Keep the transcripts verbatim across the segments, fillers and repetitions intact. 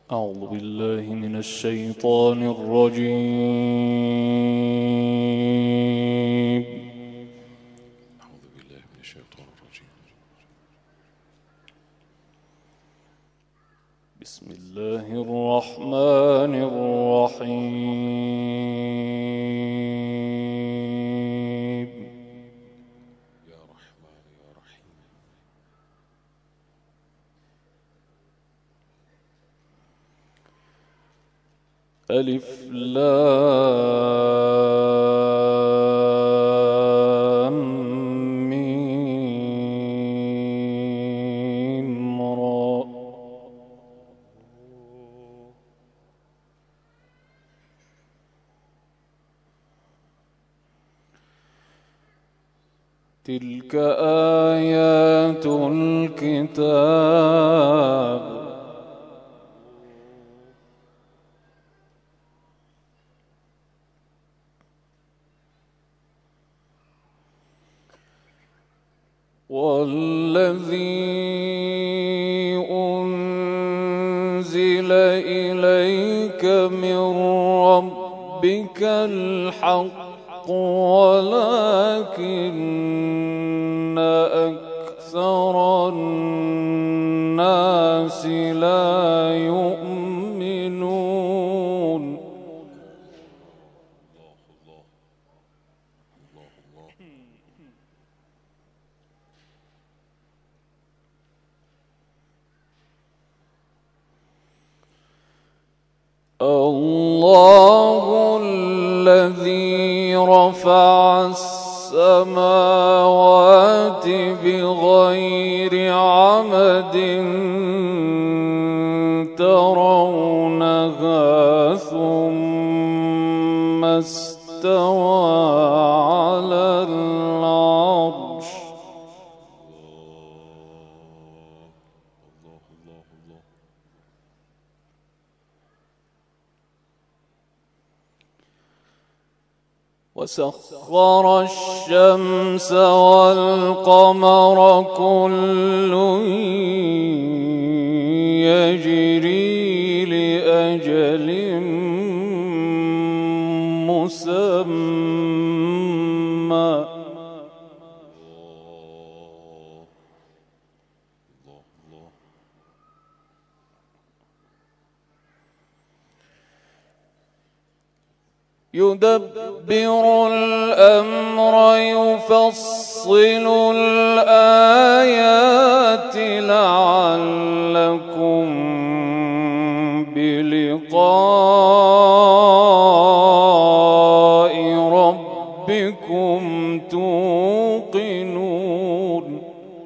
أعوذ بالله من الشيطان الرجيم. أعوذ بالله من الشيطان الرجيم. بسم الله الرحمن الرحيم. يا رحمن يا رحيم. ألف لام ميم را. تلك آيات الكتاب والذي أنزل إليك من ربك الحق ولكن أكثر الناس لا يؤمنون. الله الذي رفع السماوات بغير عمد ترونها ثم استوى على العرش. وسخر الشمس والقمر كل يجري لأجل مسمى يدبر الأمر يفصل الآيات لعلكم بلقاء ربكم توقنون.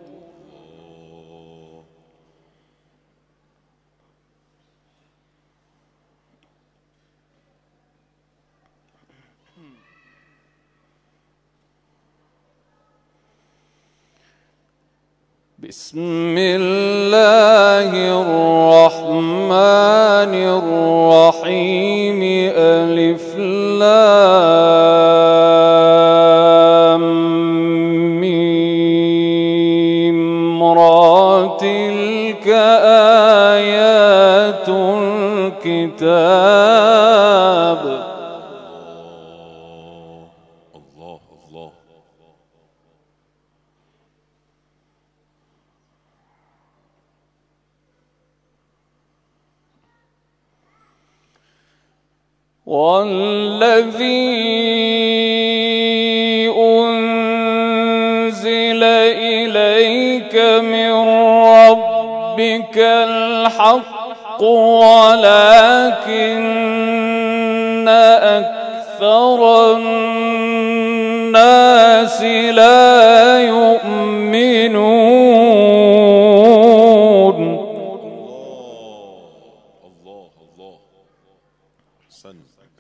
بسم الله الرحمن الرحيم. ألف لام ميم را. تلك آيات الكتاب. الله الله. والذي أنزل إليك من ربك الحق ولكن أكثر الناس لا يؤمنون. الله الله. أحسنت.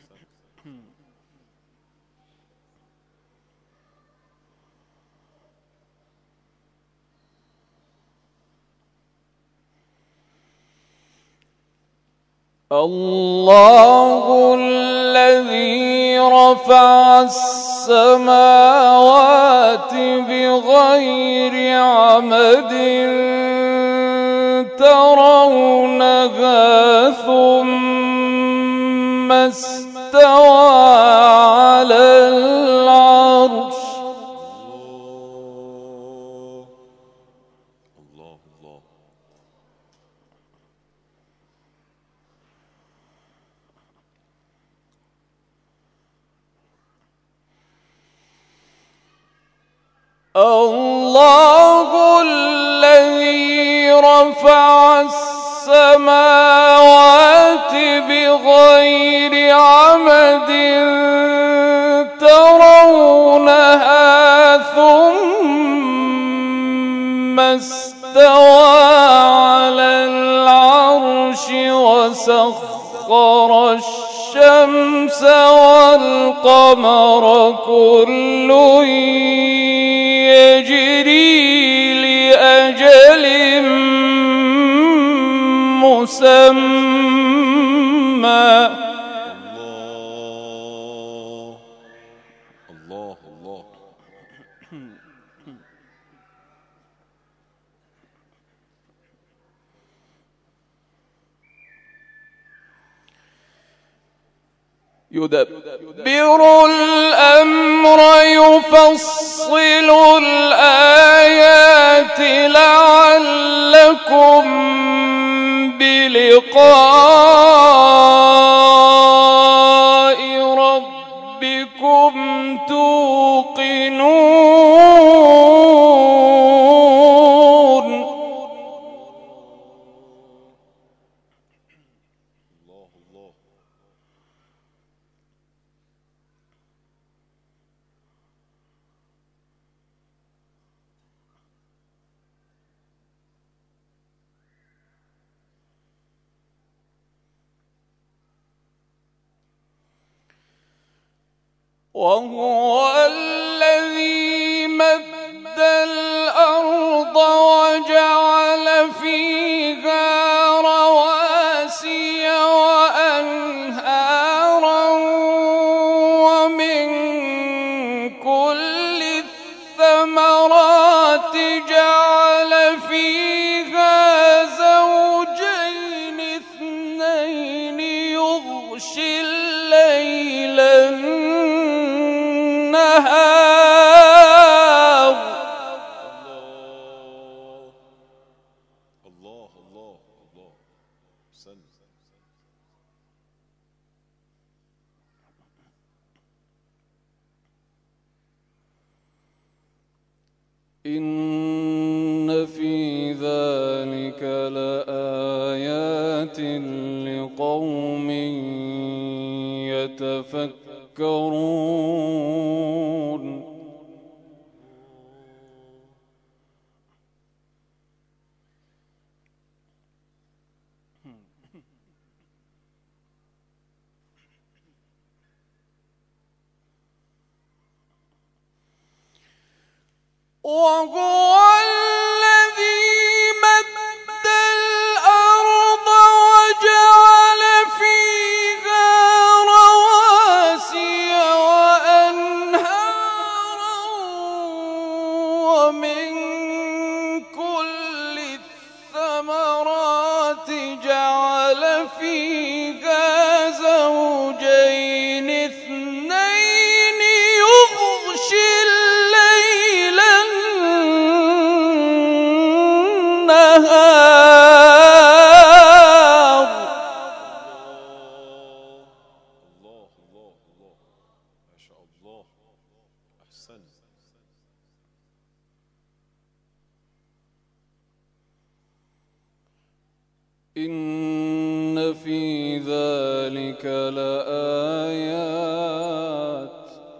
الله الذي رفع السماوات بغير عمد ترونها ثم استوى على العرش الله الله الله الذي رفع السماوات بغير عمد ترونها ثم استوى على العرش وسخر الشمس والقمر كل يجري لأجل مسمى الله الله الله يدبر الأمر يفصل الآيات لعلكم بلقاء ربكم توقنون الله الله وهو الذي مد الأرض وجعل فيها رواسي وأنهارا ومن كل الثمرات جعل فيها زوجين اثنين يغشي الليل النهار الله الله الله سلم إن في ذلك لآيات لقوم يتفكرون وهو الذي مد الأرض وجعل فيها رواسي وأنهارا ومن كل الثمرات جعل فيها زوجين اثنين يغشي الليل النهار الله الله الله ما شاء الله أحسن إن في ذلك لآيات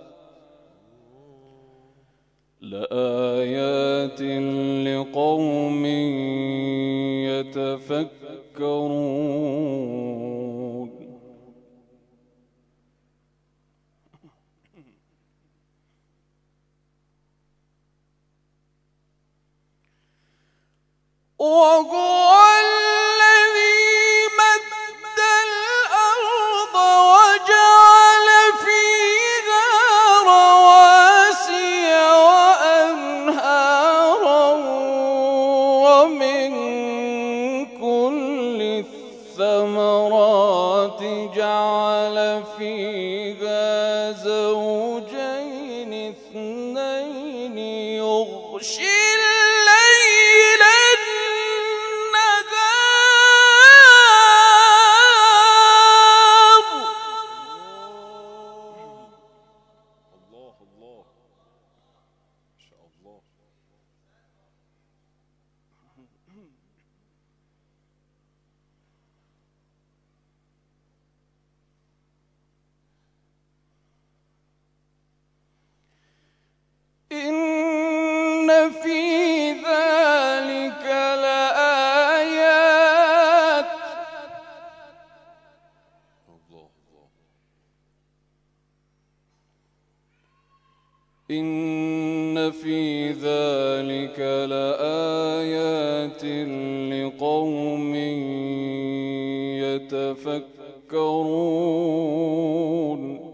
لآيات لقوم يتفكرون وهو الذي مد الأرض وجعل فيها رواسي وأنهارا ومن الذرات جعل فيها زوجين اثنين يغشي الليل النهار. الله الله ما شاء الله. إن في ذلك لآيات الله الله. إن في ذلك لآيات لقوم يتفكرون.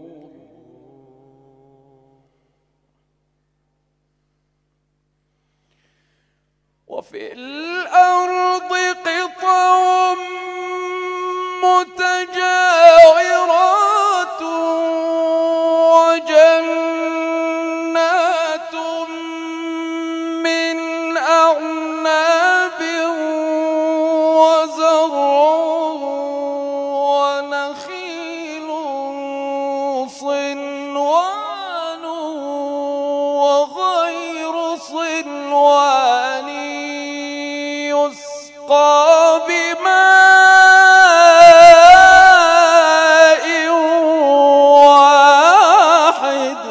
وفي الأرض قطع متجاورات وجنات من أعناب وزرع ونخيل صنوان وغير صنوان يسقى بماء واحد.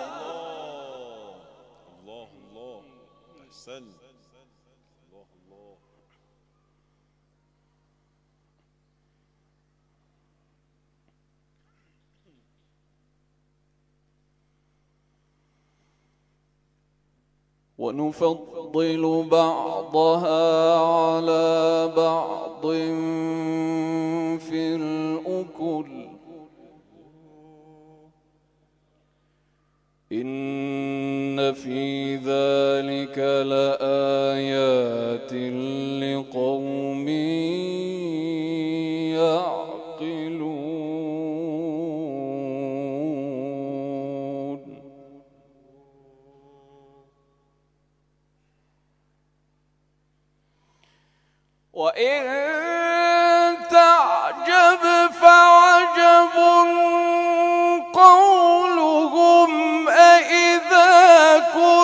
الله الله أحسنت. الله الله. ونفضل بعضها على بعض في الأكل إن في ذلك لآيات لقوم يعقلون. وإن تعجب فعجب قولهم أإذا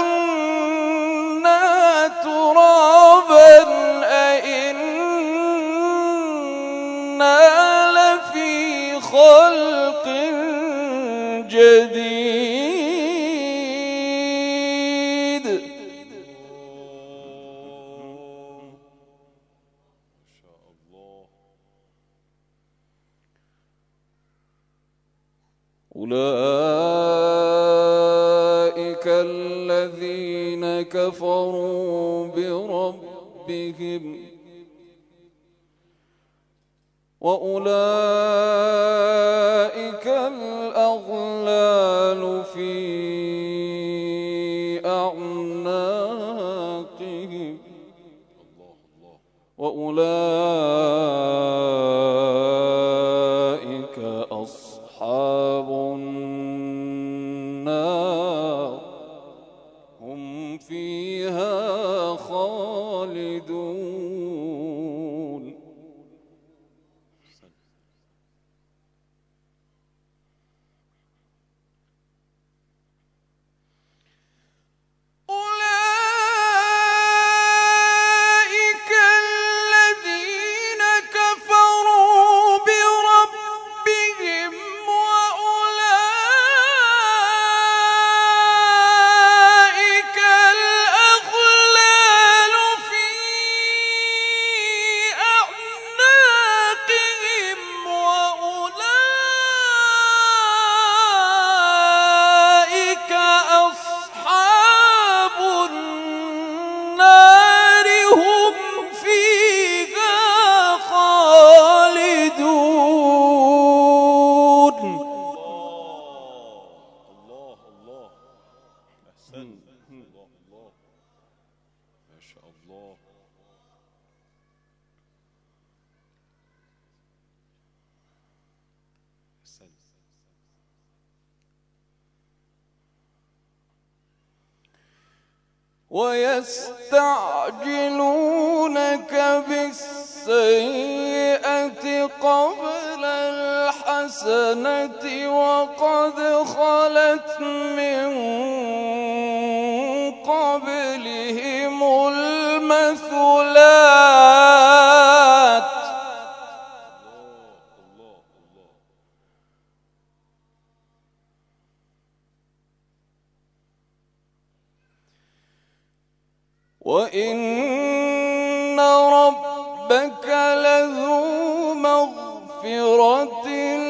كنا ترابا أإنا لفي خلق جديد. ما شاء الله. أولئك الذين كفروا بربهم وأولئك الأغلال في أعناقهم الله الله. وأولئك أصحاب النار هم فيها خالدون. ويستعجلونك بالسيئة قبل الحسنة وقد خلت من قبلهم المثلات وإن ربك لذو مغفرة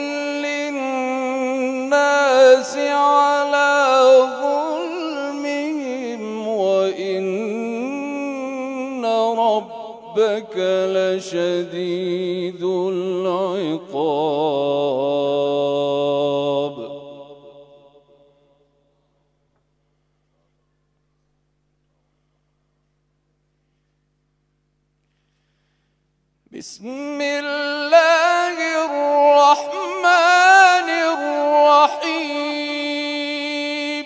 للناس على ظلمهم وإن ربك لشديد العقاب. بسم الله الرحمن الرحيم.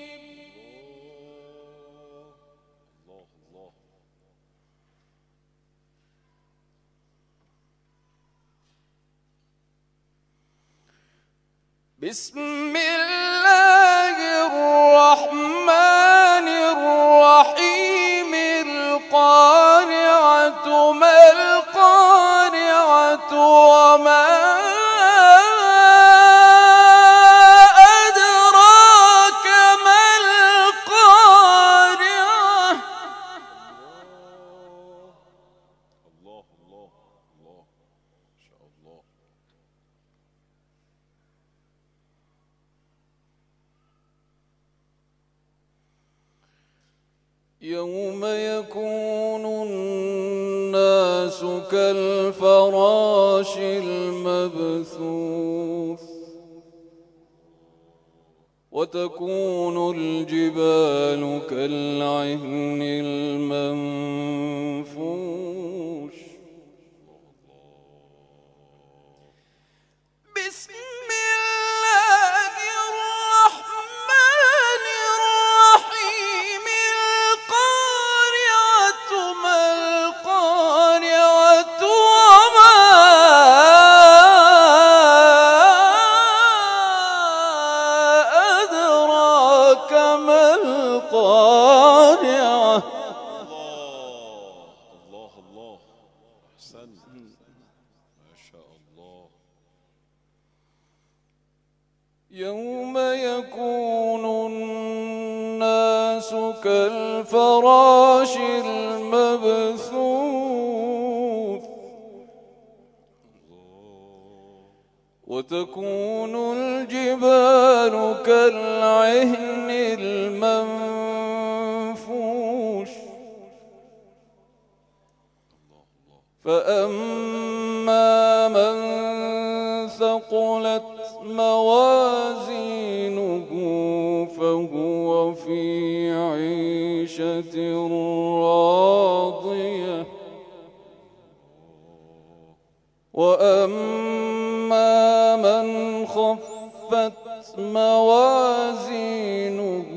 بسم الله الرحمن الرحيم. القارعة ما القارعة وما أدراك ما القارعة. الله الله الله ما شاء الله. يوم يكون الناس كالفراش المبثوث وتكون الجبال كالعهن المنفوش. بسم الله الرحمن الرحيم. القارعة ما القارعة وما أدراك ما القارعة. الله الله أحسنت ما شاء الله. يوم يكون الناس كالفراش المبثوث وتكون الجبال كالعهن المنفوش. فأما من ثقلت موازينه فهو في عيشة راضية وأما من خفت موازينه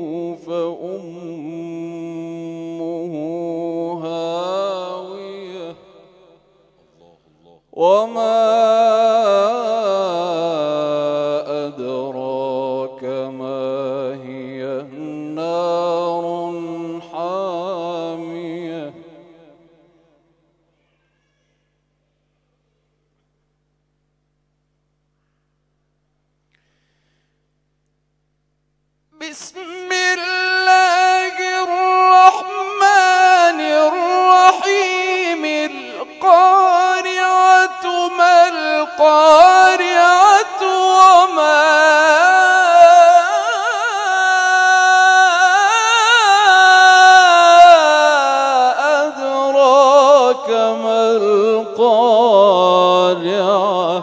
فأمه هاوية وما أدراك ما هي نار حامية. بسم الله الرحمن الرحيم. القارعة ما القارعة وما أدراك ما القارعة.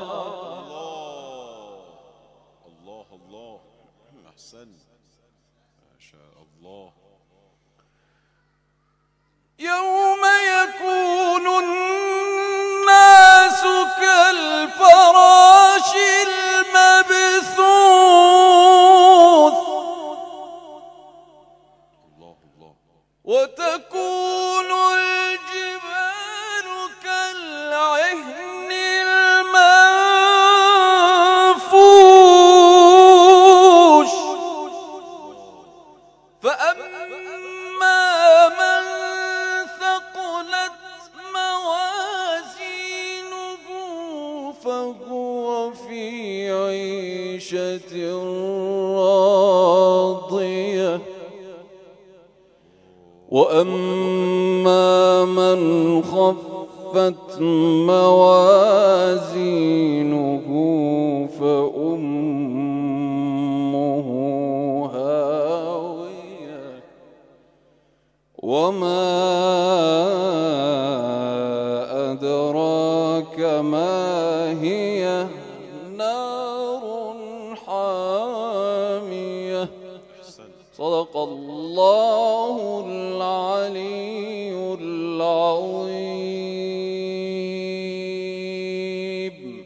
الله الله أحسنت ما شاء الله. يوم يكون الناس كالفراش المبثوث الله الله فهو في عيشة راضية وأما من خفت موازينه فأمه هاوية وما أدراك ما هي نار حامية. صدق الله العلي العظيم.